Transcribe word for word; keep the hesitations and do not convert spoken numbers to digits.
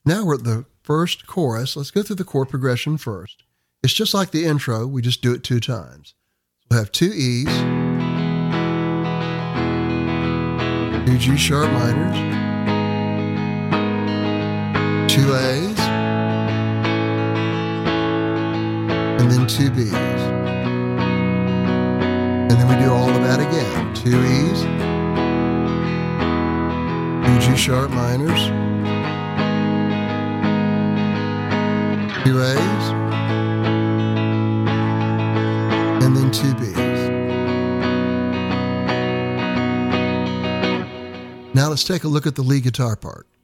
Now we're at the first chorus. Let's go through the chord progression first. It's just like the intro. We just do it two times. We'll have two E's, two G sharp minors, two A's, and then two B's. And then we do all of that again. Two E's, two G sharp minors, two A's, and then two B's. Now let's take a look at the lead guitar part.